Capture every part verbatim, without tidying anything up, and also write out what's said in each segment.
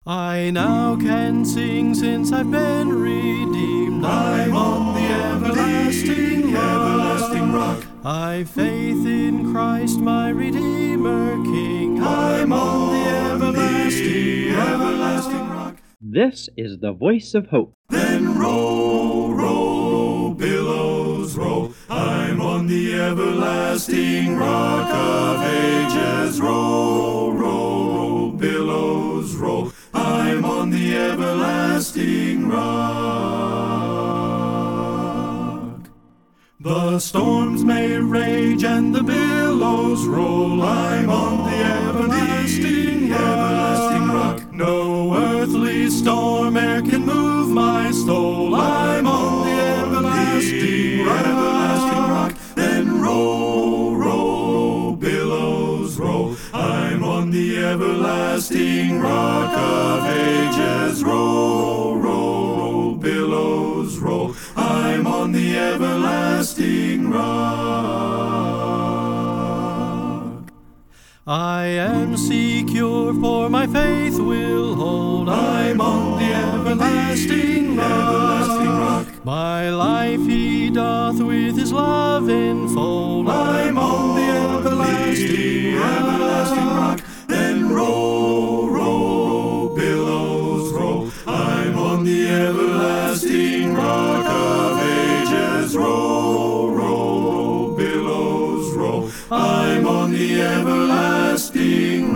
I now can sing since I've been redeemed. I'm on the everlasting rock. everlasting rock. I've faith in Christ my Redeemer King. I'm on the everlasting, everlasting rock. This is the voice of hope. Then roll, roll, billows roll. I'm on the everlasting rock of ages. Roll, roll, billows roll. I'm on the everlasting rock. The storms may rage and the billows roll. I'm on the everlasting, everlasting rock. No earthly storm e'er can move my soul. I'm on the everlasting, everlasting rock. Then roll, roll, billows roll. I'm on the everlasting rock of ages. Roll, roll, billows roll. I'm on the everlasting rock. I am secure, for my faith will hold. I'm on the everlasting rock. everlasting rock. My life he doth with his love enfold. I'm on the everlasting, everlasting rock. Then roll, roll, billows roll. I'm on the everlasting rock of ages. Roll, roll, billows roll. I'm on the everlasting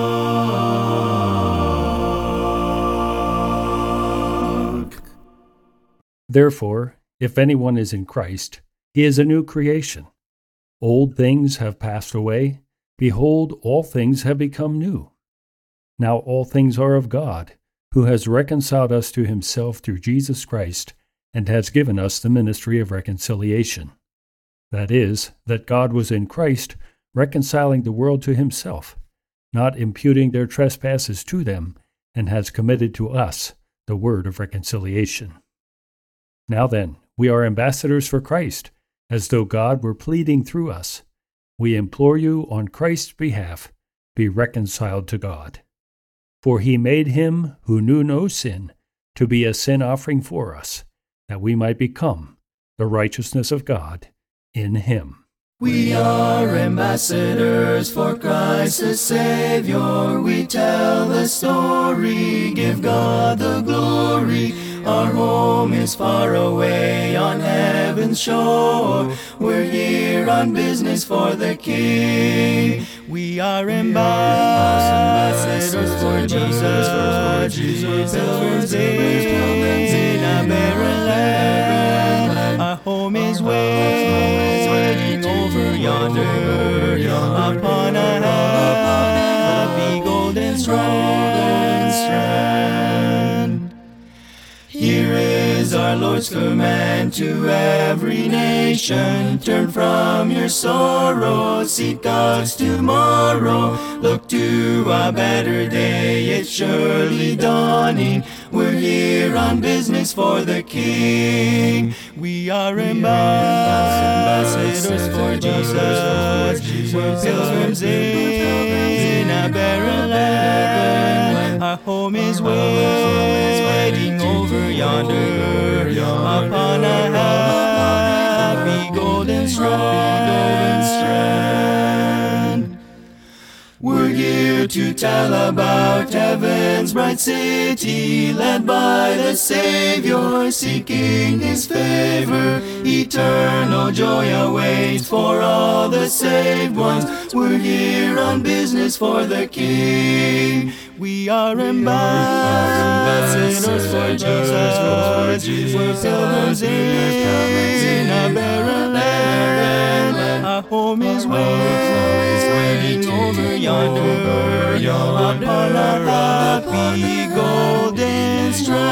rock. Therefore, if anyone is in Christ, he is a new creation. Old things have passed away. Behold, all things have become new. Now all things are of God, who has reconciled us to himself through Jesus Christ, and has given us the ministry of reconciliation. That is, that God was in Christ, reconciling the world to himself, not imputing their trespasses to them, and has committed to us the word of reconciliation. Now then, we are ambassadors for Christ, as though God were pleading through us. We implore you on Christ's behalf, be reconciled to God. For he made him who knew no sin to be a sin offering for us, that we might become the righteousness of God in him. We are ambassadors for Christ the Savior. We tell the story, give God the glory. Our home is far away on heaven's shore. We're here on business for the King. We are ambassadors for Jesus, for Jesus, pilgrims in a barren land. Our home is waiting over yonder, upon a happy golden strand. Here is our Lord's command to every nation. Turn from your sorrow, seek God's tomorrow. Look to a better day, it's surely dawning. We're here on business for the King. We are ambassadors for Jesus. We're pilgrims in a barren land. Our home is waiting over yonder, upon a happy golden strand. We're here to tell about heaven's bright city, led by the Savior, seeking his favor. Eternal joy awaits for all the saved ones. We're here on business for the King. We are ambassadors for Jesus. We're pilgrims in a barren land. Our home is waiting over yonder, upon a happy golden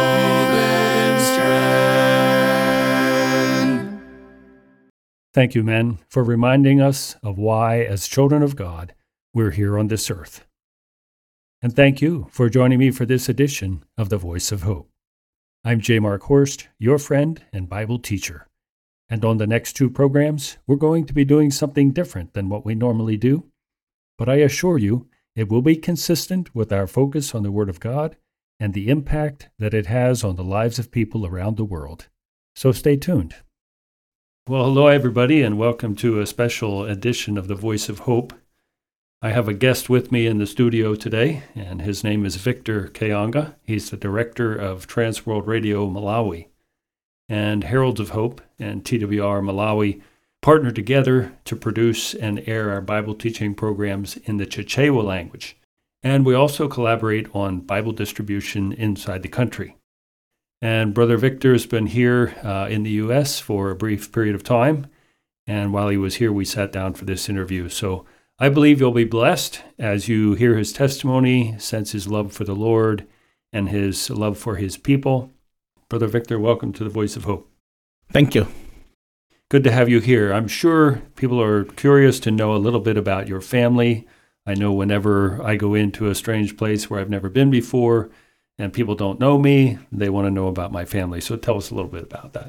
strand. Thank you, men, for reminding us of why, as children of God, we're here on this earth. And thank you for joining me for this edition of The Voice of Hope. I'm J. Mark Horst, your friend and Bible teacher. And on the next two programs, we're going to be doing something different than what we normally do. But I assure you, it will be consistent with our focus on the Word of God and the impact that it has on the lives of people around the world. So stay tuned. Well, hello, everybody, and welcome to a special edition of The Voice of Hope. I have a guest with me in the studio today, and his name is Victor Kayonga. He's the director of Transworld Radio Malawi. And Heralds of Hope and T W R Malawi partner together to produce and air our Bible teaching programs in the Chichewa language. And we also collaborate on Bible distribution inside the country. And Brother Victor has been here uh, in the U S for a brief period of time. And while he was here, we sat down for this interview. So I believe you'll be blessed as you hear his testimony, sense his love for the Lord and his love for his people. Brother Victor, welcome to the Voice of Hope. Thank you. Good to have you here. I'm sure people are curious to know a little bit about your family. I know whenever I go into a strange place where I've never been before and people don't know me, they want to know about my family. So tell us a little bit about that.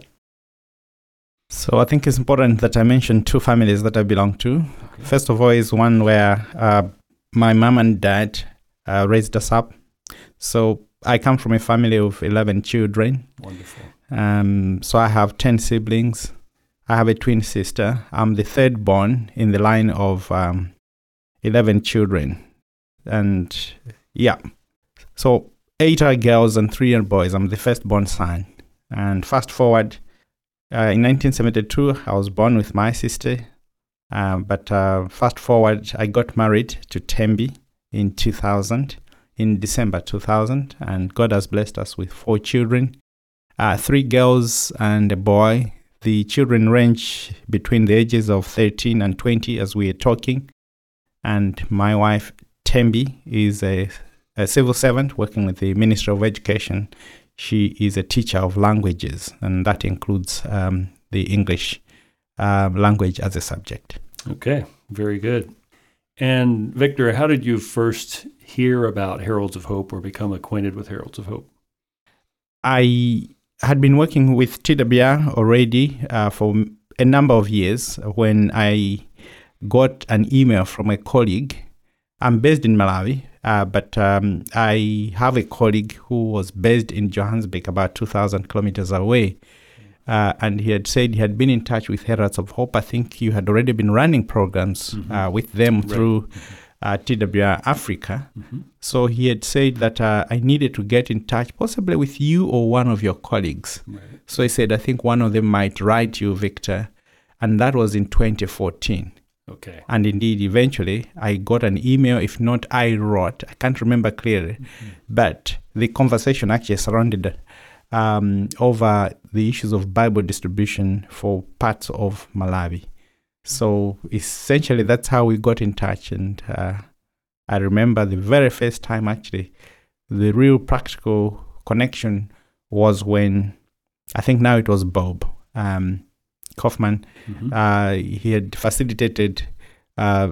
So I think it's important that I mention two families that I belong to. Okay. First of all is one where uh, my mom and dad uh, raised us up. So I come from a family of eleven children. Wonderful. Um, so I have ten siblings. I have a twin sister. I'm the third born in the line of um, eleven children. And yeah, so eight are girls and three are boys. I'm the first born son. And fast forward, uh, in nineteen seventy-two, I was born with my sister. Uh, but uh, fast forward, I got married to Tembi in two thousand, in December two thousand. And God has blessed us with four children, uh, three girls and a boy. The children range between the ages of thirteen and twenty as we are talking. And my wife, Tembi, is a, a civil servant working with the Ministry of Education. She is a teacher of languages, and that includes um, the English uh, language as a subject. Okay, very good. And Victor, how did you first hear about Heralds of Hope or become acquainted with Heralds of Hope? I had been working with T W R already uh, for a number of years when I got an email from a colleague. I'm based in Malawi, uh, but um, I have a colleague who was based in Johannesburg, about two thousand kilometers away. Uh, and he had said he had been in touch with Heralds of Hope. I think you had already been running programs mm-hmm. uh, with them right. through mm-hmm. uh, T W R Africa. Mm-hmm. So he had said that uh, I needed to get in touch, possibly with you or one of your colleagues. Right. So he said, I think one of them might write you, Victor. And that was in twenty fourteen. Okay. And indeed, eventually, I got an email. If not, I wrote. I can't remember clearly. Mm-hmm. But the conversation actually surrounded um, over the issues of Bible distribution for parts of Malawi. So essentially, that's how we got in touch. And uh, I remember the very first time, actually, the real practical connection was when, I think now it was Bob um, Kaufman. Mm-hmm. Uh, he had facilitated uh,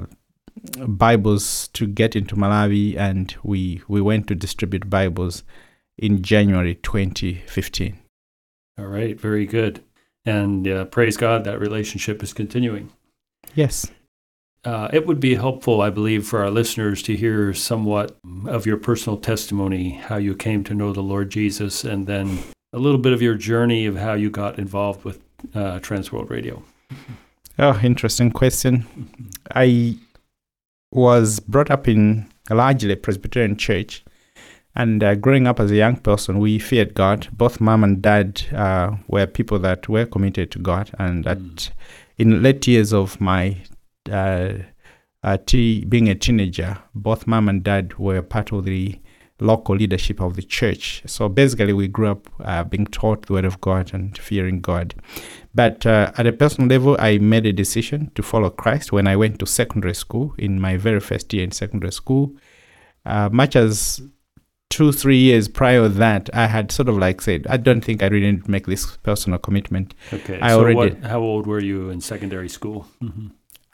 Bibles to get into Malawi, and we, we went to distribute Bibles in January twenty fifteen. All right, very good. And uh, praise God, that relationship is continuing. Yes. Uh, it would be helpful, I believe, for our listeners to hear somewhat of your personal testimony, how you came to know the Lord Jesus, and then a little bit of your journey of how you got involved with uh, Transworld Radio. Oh, interesting question. I was brought up in a largely Presbyterian church, and uh, growing up as a young person, we feared God. Both mom and dad uh, were people that were committed to God, and at mm. in late years of my uh, uh, t- being a teenager, both mom and dad were part of the local leadership of the church. So basically, we grew up uh, being taught the word of God and fearing God. But uh, at a personal level, I made a decision to follow Christ when I went to secondary school, in my very first year in secondary school. Uh, much as two, three years prior to that, I had sort of like said, I don't think I really need to make this personal commitment. Okay, I so already, what, how old were you in secondary school? Mm-hmm.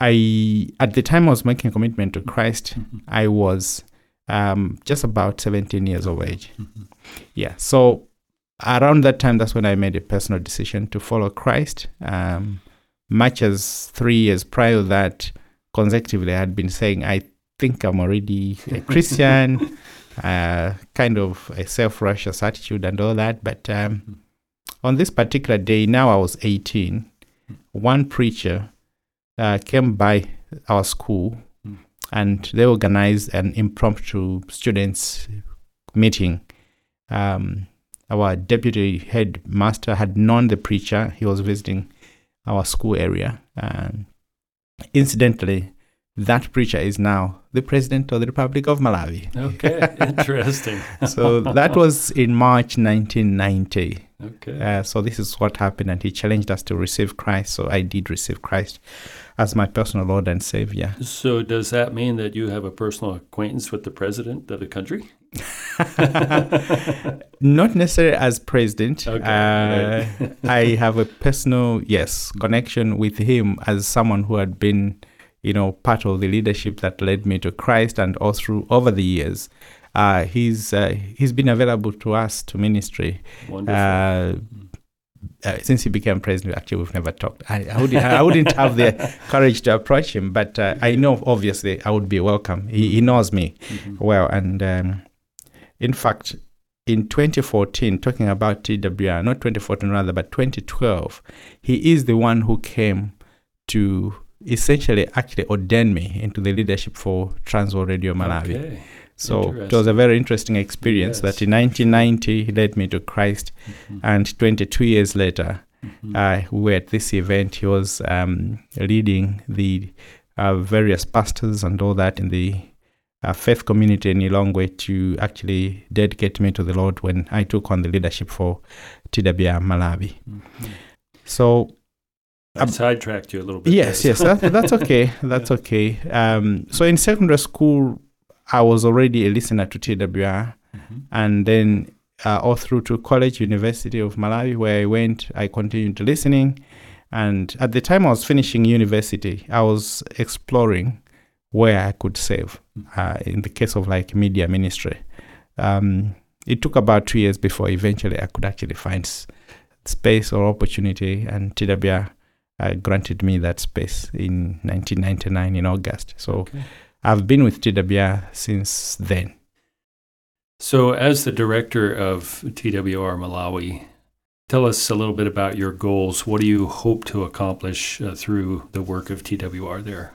I At the time I was making a commitment to Christ, mm-hmm. I was um, just about seventeen years of age. Mm-hmm. Yeah, so around that time, that's when I made a personal decision to follow Christ. Um, much as three years prior to that, consecutively, I had been saying, I think I'm already a Christian. uh, kind of a self-righteous attitude and all that. But um, on this particular day, now I was eighteen, one preacher uh, came by our school and they organized an impromptu students meeting. Um, our deputy headmaster had known the preacher. He was visiting our school area. And incidentally, that preacher is now the president of the Republic of Malawi. Okay, interesting. So that was in March nineteen ninety. Okay. Uh, so this is what happened, and he challenged us to receive Christ. So I did receive Christ as my personal Lord and Savior. So does that mean that you have a personal acquaintance with the president of the country? Not necessarily as president. Okay, Uh, right. I have a personal, yes, connection with him as someone who had been, you know, part of the leadership that led me to Christ, and all through over the years. Uh, he's uh, he's been available to us to ministry. Wonderful. Uh, uh, since he became president, actually, we've never talked. I, I, wouldn't, I wouldn't have the courage to approach him, but uh, I know, obviously, I would be welcome. He, he knows me Mm-hmm. well. And um, in fact, in twenty fourteen, talking about T W R, not twenty fourteen rather, but twenty twelve, he is the one who came to essentially actually ordain me into the leadership for Transworld Radio Malawi. Okay. So it was a very interesting experience. Yes. That in nineteen ninety, he led me to Christ, Mhm. and twenty-two years later, Mhm. uh, we were at this event. He was um, leading the uh, various pastors and all that in the uh, faith community in Ilongwe to actually dedicate me to the Lord when I took on the leadership for T W R Malawi. Mhm. So I Um, sidetracked you a little bit. yes, there. yes, that, that's okay. That's okay. Um, so in secondary school, I was already a listener to T W R, Mhm. and then uh, all through to college, University of Malawi, where I went, I continued to listening. And at the time I was finishing university, I was exploring where I could save. Uh, in the case of like media ministry, um, it took about two years before eventually I could actually find s- space or opportunity, and T W R uh, granted me that space in nineteen ninety-nine in August. So Okay. I've been with T W R since then. So as the director of T W R Malawi, tell us a little bit about your goals. What do you hope to accomplish uh, through the work of T W R there?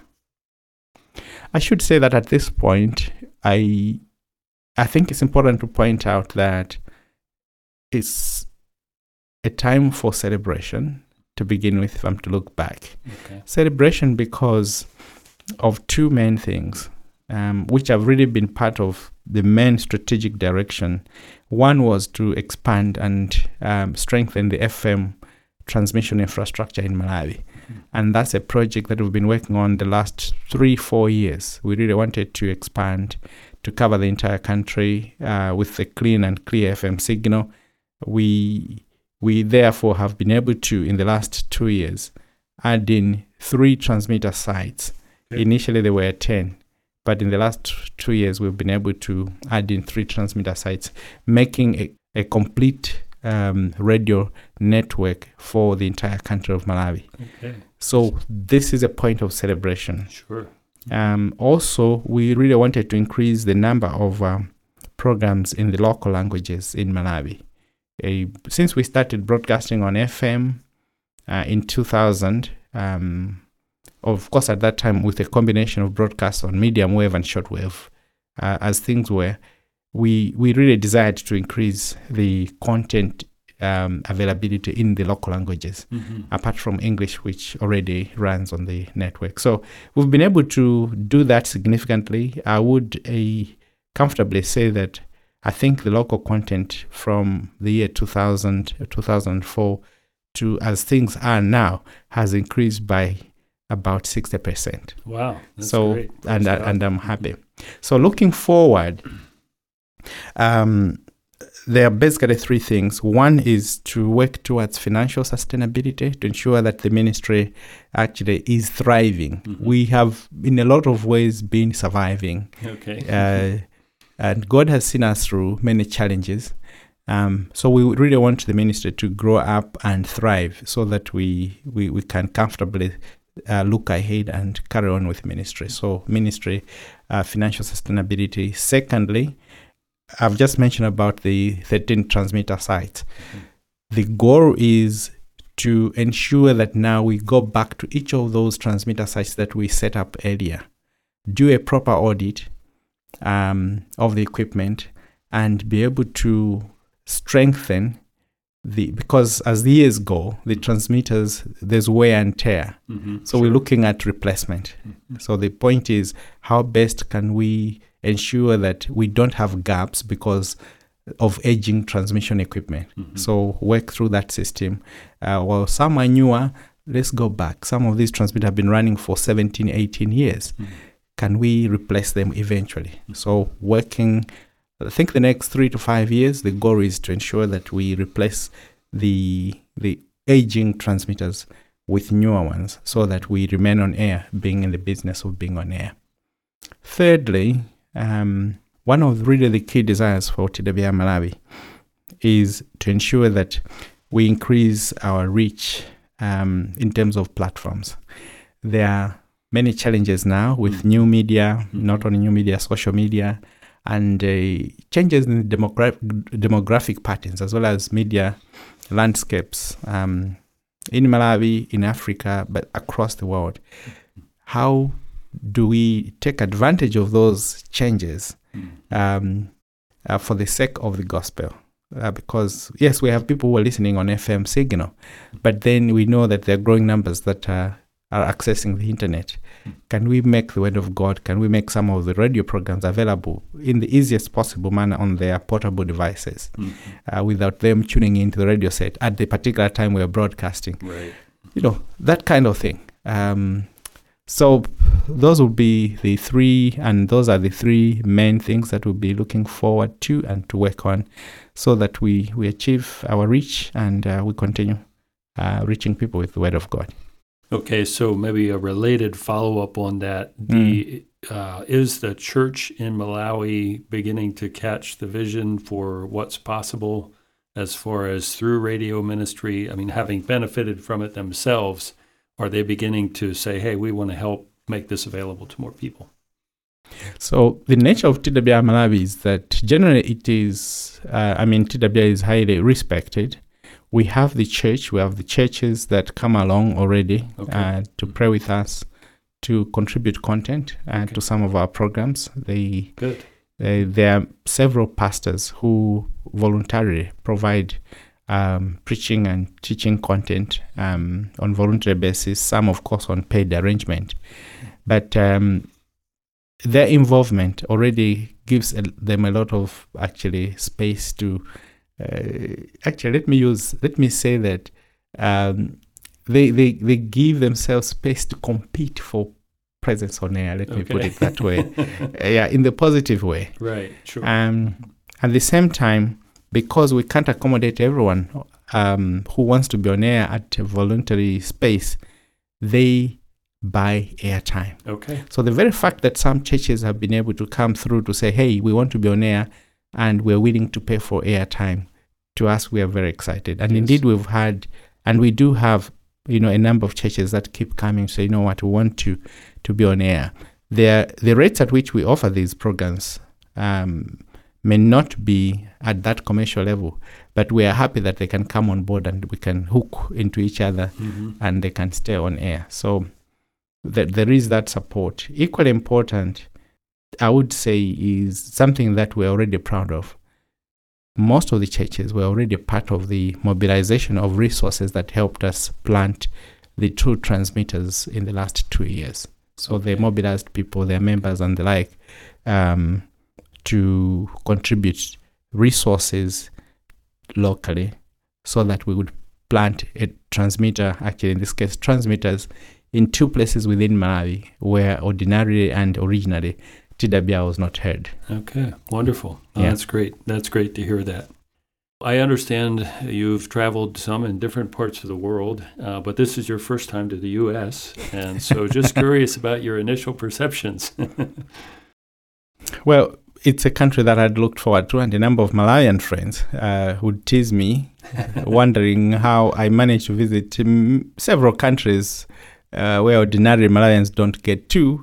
I should say that at this point, I I think it's important to point out that it's a time for celebration to begin with, if I'm to look back. Okay. Celebration because of two main things, um, which have really been part of the main strategic direction. One was to expand and um, strengthen the F M transmission infrastructure in Malawi. Mhm. And that's a project that we've been working on the last three, four years. We really wanted to expand to cover the entire country uh, with the clean and clear F M signal. We we therefore have been able to, in the last two years, add in three transmitter sites. Okay. Initially, there were ten, but in the last t- two years, we've been able to add in three transmitter sites, making a, a complete um, radio network for the entire country of Malawi. Okay. So this is a point of celebration. Sure. Um, also, we really wanted to increase the number of um, programs in the local languages in Malawi. Uh, since we started broadcasting on F M uh, in two thousand, um, of course at that time with a combination of broadcasts on medium wave and shortwave, uh, as things were, we we really desired to increase the content um, availability in the local languages, Mhm. apart from English, which already runs on the network. So we've been able to do that significantly. I would uh, comfortably say that I think the local content from the year two thousand, two thousand four to as things are now has increased by about sixty percent. Wow. That's So, great. and Praise I- God. and I'm happy. So looking forward, um, there are basically three things. One is to work towards financial sustainability to ensure that the ministry actually is thriving. Mhm. We have, in a lot of ways, been surviving, Okay. uh, and God has seen us through many challenges. Um, so we really want the ministry to grow up and thrive, so that we we, we can comfortably uh, look ahead and carry on with ministry. So ministry, uh, financial sustainability. Secondly, I've just mentioned about the thirteen transmitter sites. Mm-hmm. The goal is to ensure that now we go back to each of those transmitter sites that we set up earlier, do a proper audit um, of the equipment, and be able to strengthen the, because as the years go, the transmitters, there's wear and tear. Mm-hmm, so sure. We're looking at replacement. Mm-hmm. So the point is, how best can we ensure that we don't have gaps because of aging transmission equipment? Mm-hmm. So work through that system. Uh, well, some are newer. Let's go back. Some of these transmitters have been running for seventeen, eighteen years. Mm-hmm. Can we replace them eventually? Mm-hmm. So working, I think the next three to five years, the goal is to ensure that we replace the the aging transmitters with newer ones so that we remain on air, being in the business of being on air. Thirdly, um, one of really the key desires for T W I Malawi is to ensure that we increase our reach um, in terms of platforms. There are many challenges now with mm-hmm. new media, mm-hmm. not only new media, social media, and uh, changes in demogra- demographic patterns as well as media landscapes um, in Malawi, in Africa, but across the world. How do we take advantage of those changes um, uh, for the sake of the gospel? Uh, because, yes, we have people who are listening on F M signal, but then we know that there are growing numbers that uh, are accessing the internet. Can we make the Word of God, can we make some of the radio programs available in the easiest possible manner on their portable devices mm-hmm. uh, without them tuning into the radio set at the particular time we're broadcasting? Right. You know, that kind of thing. Um, so those will be the three, and those are the three main things that we'll be looking forward to and to work on so that we, we achieve our reach and uh, we continue uh, reaching people with the Word of God. Okay, so maybe a related follow-up on that. The mm. uh, is the church in Malawi beginning to catch the vision for what's possible as far as through radio ministry? I mean, having benefited from it themselves, are they beginning to say, hey, we want to help make this available to more people? So the nature of T W I Malawi is that generally it is, uh, I mean, T W I is highly respected. We have the church, we have the churches that come along already okay. uh, to pray with us, to contribute content uh, okay. to some of our programs. They, Good. They, there are several pastors who voluntarily provide um, preaching and teaching content um, on voluntary basis, some of course on paid arrangement. But um, their involvement already gives a, them a lot of actually space to Uh, actually, let me use, let me say that um, they, they they give themselves space to compete for presence on air. Let okay. me put it that way. uh, yeah, in the positive way. Right, sure. Um, at the same time, because we can't accommodate everyone um, who wants to be on air at a voluntary space, they buy airtime. Okay. So the very fact that some churches have been able to come through to say, hey, we want to be on air, and we're willing to pay for airtime, to us, we are very excited. And yes. indeed, we've had, and we do have, you know, a number of churches that keep coming, say, you know what, we want to, to be on air. The, the rates at which we offer these programs um, may not be at that commercial level, but we are happy that they can come on board and we can hook into each other mm-hmm. and they can stay on air. So th- there is that support. Equally important, I would say, is something that we're already proud of. Most of the churches were already part of the mobilization of resources that helped us plant the two transmitters in the last two years. So okay. they mobilized people, their members and the like, um, to contribute resources locally so that we would plant a transmitter, actually in this case transmitters, in two places within Malawi where ordinarily and originally T W I was not heard. Okay, wonderful. Oh, yeah. That's great. That's great to hear that. I understand you've traveled some in different parts of the world, uh, but this is your first time to the U S, and so just curious about your initial perceptions. Well, it's a country that I'd looked forward to, and a number of Malawian friends uh, would tease me, wondering how I managed to visit um, several countries uh, where ordinary Malawians don't get to.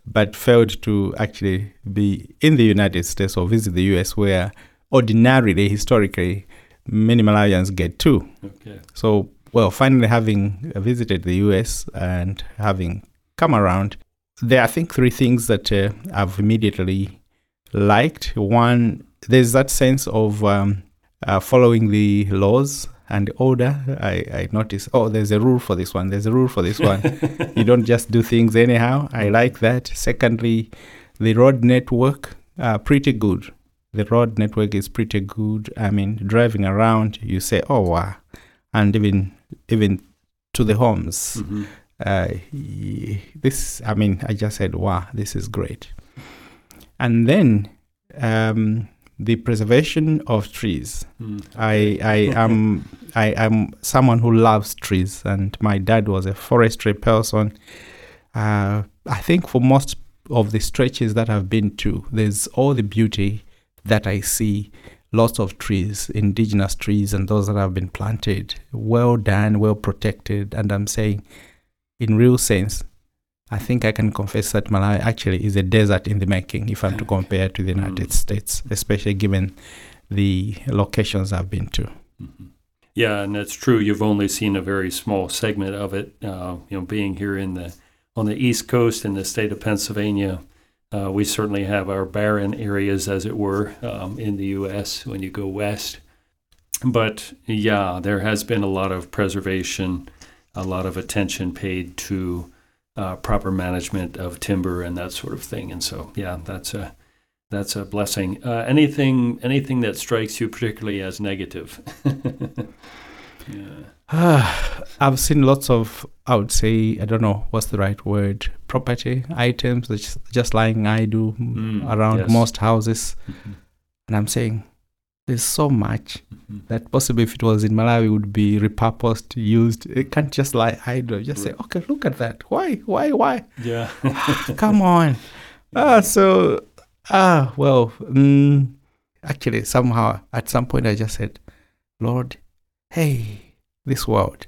but failed to actually be in the United States or visit the U S, where ordinarily, historically, many Malawians get to. Okay. So, well, finally having visited the U S and having come around, there are, I think, three things that uh, I've immediately liked. One, there's that sense of um, uh, following the laws and order. I, I notice, oh, there's a rule for this one. There's a rule for this one. You don't just do things anyhow. I like that. Secondly, the road network, uh, pretty good. The road network is pretty good. I mean, driving around, you say, oh, wow. And even even to the homes. Mm-hmm. Uh, this, I mean, I just said, wow, this is great. And then um, the preservation of trees. Mm. I I am I am someone who loves trees, and my dad was a forestry person. Uh, I think for most of the stretches that I've been to, there's all the beauty that I see. Lots of trees, indigenous trees, and those that have been planted, well done, well protected. And I'm saying, in real sense, I think I can confess that Malawi actually is a desert in the making if I'm to compare to the United mm. States, especially given the locations I've been to. Mm-hmm. Yeah, and that's true. You've only seen a very small segment of it. Uh, you know, being here in the on the East Coast in the state of Pennsylvania, uh, we certainly have our barren areas, as it were, um, in the U S when you go west. But yeah, there has been a lot of preservation, a lot of attention paid to uh, proper management of timber and that sort of thing. And so, yeah, that's a that's a blessing. Uh, anything anything that strikes you particularly as negative? yeah. Uh, I've seen lots of, I would say, I don't know what's the right word, property items that's just lying idle Mm, around yes. most houses. Mm-hmm. And I'm saying, there's so much Mm-hmm. that possibly if it was in Malawi would be repurposed, used. It can't just lie idle. Just say, okay, look at that. Why, why, why? Yeah. Come on. Ah, so, ah, well, mm, actually, somehow, at some point I just said, Lord, hey, this world.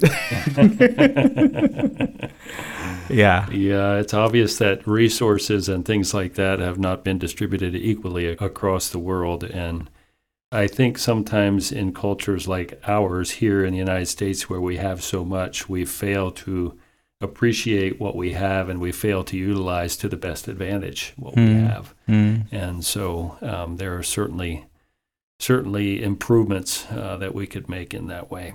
yeah. Yeah, it's obvious that resources and things like that have not been distributed equally across the world. And I think sometimes in cultures like ours here in the United States, where we have so much, we fail to appreciate what we have, and we fail to utilize to the best advantage what mm. we have. Mm. And so um, there are certainly certainly improvements uh, that we could make in that way.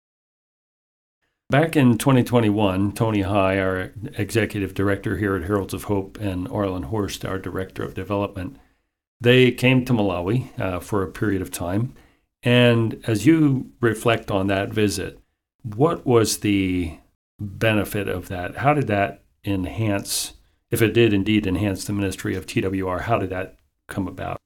Back in twenty twenty-one, Tony High, our executive director here at Heralds of Hope, and Arlen Horst, our director of development, they came to Malawi uh, for a period of time. And as you reflect on that visit, what was the benefit of that? How did that enhance, if it did indeed enhance the ministry of T W R, how did that come about?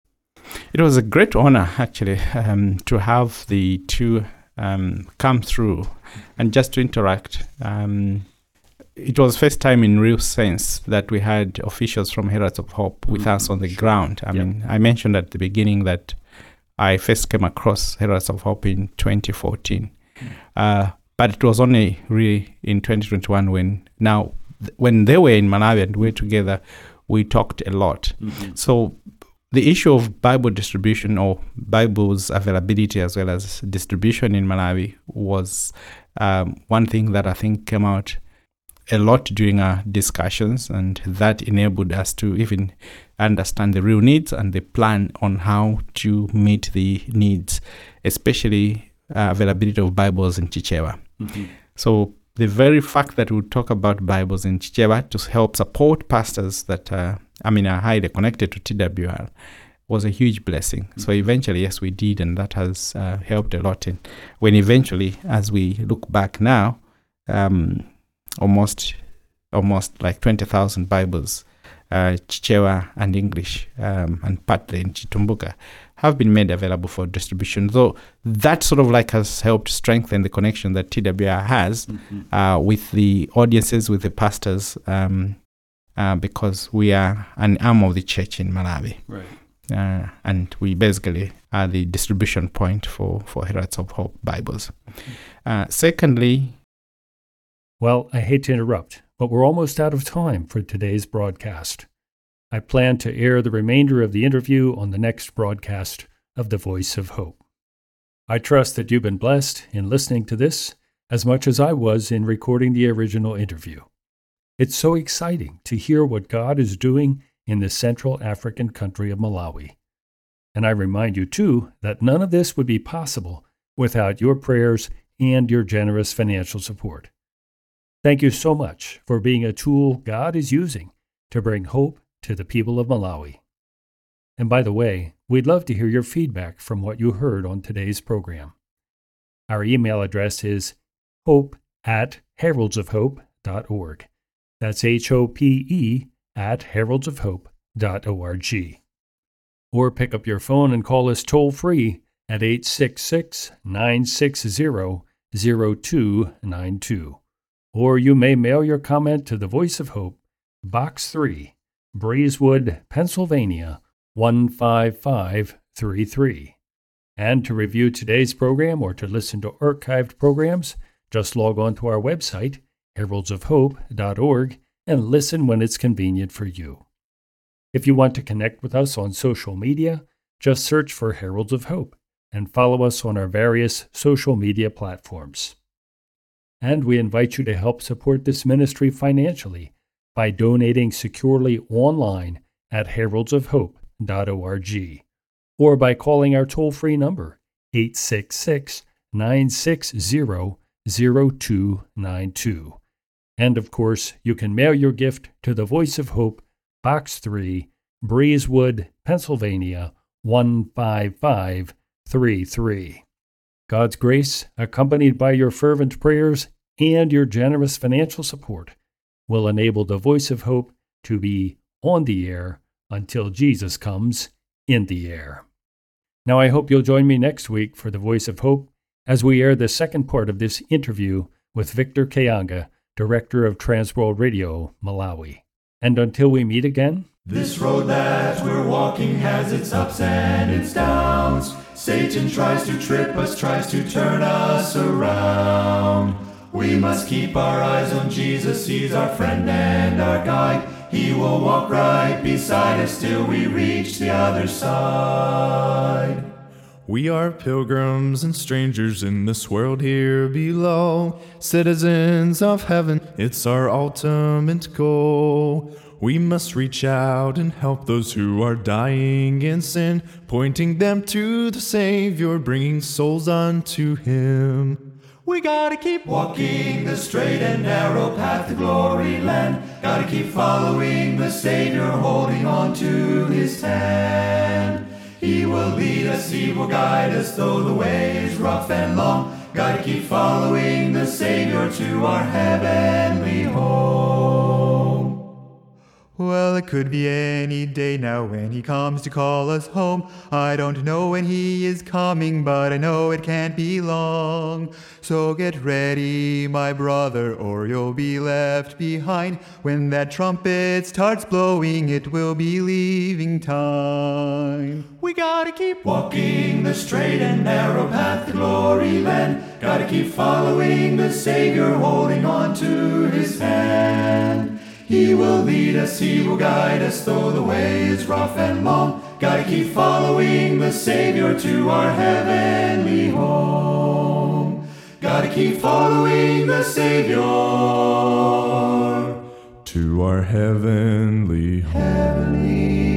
It was a great honor, actually, um, to have the two um, come through and just to interact. Um, it was first time in real sense that we had officials from Heralds of Hope with mm-hmm. us on the ground. I yep. mean, I mentioned at the beginning that I first came across Heralds of Hope in twenty fourteen. Mm-hmm. Uh, but it was only really in twenty twenty-one when now, th- when they were in Malawi and we were together, we talked a lot. Mm-hmm. So the issue of Bible distribution or Bible's availability as well as distribution in Malawi was um, one thing that I think came out a lot during our discussions, and that enabled us to even understand the real needs and the plan on how to meet the needs, especially uh, availability of Bibles in Chichewa. Mm-hmm. So the very fact that we talk about Bibles in Chichewa to help support pastors that uh, I mean, are highly connected to T W R was a huge blessing. Mm-hmm. So eventually, yes, we did, and that has uh, helped a lot. And when eventually, as we look back now, um, almost, almost like twenty thousand Bibles, uh, Chichewa and English, um, and partly in Chitumbuka, have been made available for distribution. So that sort of like has helped strengthen the connection that T W R has mm-hmm. uh, with the audiences, with the pastors. Um, Uh, because we are an arm of the church in Malawi. Right. Uh, and we basically are the distribution point for, for Heralds of Hope Bibles. Uh, secondly... Well, I hate to interrupt, but we're almost out of time for today's broadcast. I plan to air the remainder of the interview on the next broadcast of The Voice of Hope. I trust that you've been blessed in listening to this as much as I was in recording the original interview. It's so exciting to hear what God is doing in the Central African country of Malawi. And I remind you, too, that none of this would be possible without your prayers and your generous financial support. Thank you so much for being a tool God is using to bring hope to the people of Malawi. And by the way, we'd love to hear your feedback from what you heard on today's program. Our email address is hope at heralds of hope dot org. That's H O P E at heralds of hope dot org. Or pick up your phone and call us toll-free at eight six six, nine six zero, zero two nine two. Or you may mail your comment to The Voice of Hope, Box three, Breezewood, Pennsylvania, one five five three three. And to review today's program or to listen to archived programs, just log on to our website, heralds of hope dot org, and listen when it's convenient for you. If you want to connect with us on social media, just search for Heralds of Hope and follow us on our various social media platforms. And we invite you to help support this ministry financially by donating securely online at heralds of hope dot org or by calling our toll-free number eight six six, nine six zero, zero two nine two. And of course, you can mail your gift to The Voice of Hope, Box three, Breezewood, Pennsylvania, one five five three three. God's grace, accompanied by your fervent prayers and your generous financial support, will enable The Voice of Hope to be on the air until Jesus comes in the air. Now I hope you'll join me next week for The Voice of Hope as we air the second part of this interview with Victor Kayanga, Director of Transworld Radio, Malawi. And until we meet again, this road that we're walking has its ups and its downs. Satan tries to trip us, tries to turn us around. We must keep our eyes on Jesus, he's our friend and our guide. He will walk right beside us till we reach the other side. We are pilgrims and strangers in this world here below, citizens of heaven, it's our ultimate goal. We must reach out and help those who are dying in sin, pointing them to the Savior, bringing souls unto Him. We gotta keep walking the straight and narrow path to glory land. Gotta keep following the Savior, holding on to His hand. He will lead us, He will guide us, though the way is rough and long. Gotta keep following the Savior to our heavenly home. Well, it could be any day now when He comes to call us home. I don't know when He is coming, but I know it can't be long. So get ready, my brother, or you'll be left behind. When that trumpet starts blowing, it will be leaving time. We gotta keep walking the straight and narrow path to glory land. Gotta keep following the Savior, holding on to His hand. He will lead us, He will guide us, though the way is rough and long. Gotta keep following the Savior to our heavenly home. Gotta keep following the Savior to our heavenly home. Heavenly